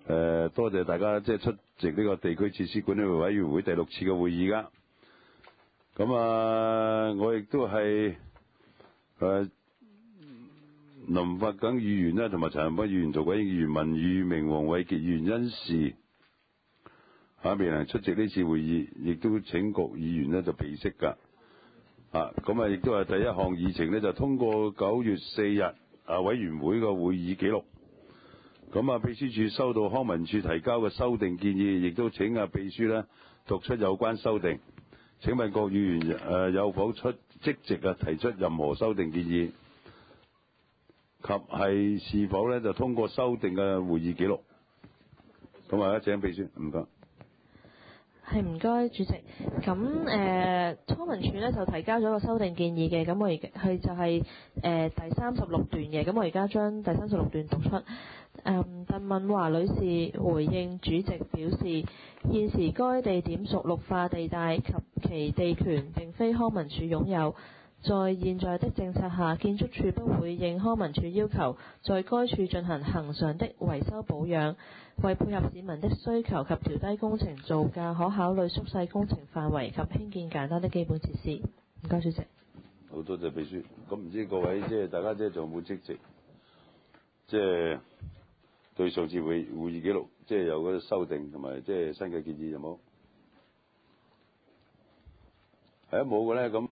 多謝大家即係出席呢個地區設施管理委員會第6次嘅會議㗎。咁我亦都係林發耿議員咧，同埋陳恒鑌議員、涂謹申議員、文裕明、黃偉傑議員因事未能出席呢次會議，亦都請各議員咧就備悉㗎。咁亦都係第一項議程咧，就通過9月4日委員會嘅會議記錄。咁秘書處收到康文署提交嘅修訂建議，亦都請秘書咧讀出有關修訂。請問各議員有否即席提出任何修訂建議，及係是否咧就通過修訂嘅會議記錄？咁啊，請秘書，唔該。 係，唔該，主席。咁康文署咧就提交咗個修訂建議嘅，咁我而家佢就係第36段嘅，咁我而家將第36段讀出。鄧敏華女士回應主席表示，現時該地點屬綠化地帶及其地權並非康文署擁有。在現在的政策下，建築署不會應康文署要求，在該處進行恆常的維修保養。為配合市民的需求及調低工程造價，可考慮縮細工程範圍及興建簡單的基本設施。唔該，主席。 好多謝秘書。咁唔知各位大家仲有冇即席？對上次會議記錄有嗰啲修訂同埋新嘅建議有冇？係冇嘅咧咁。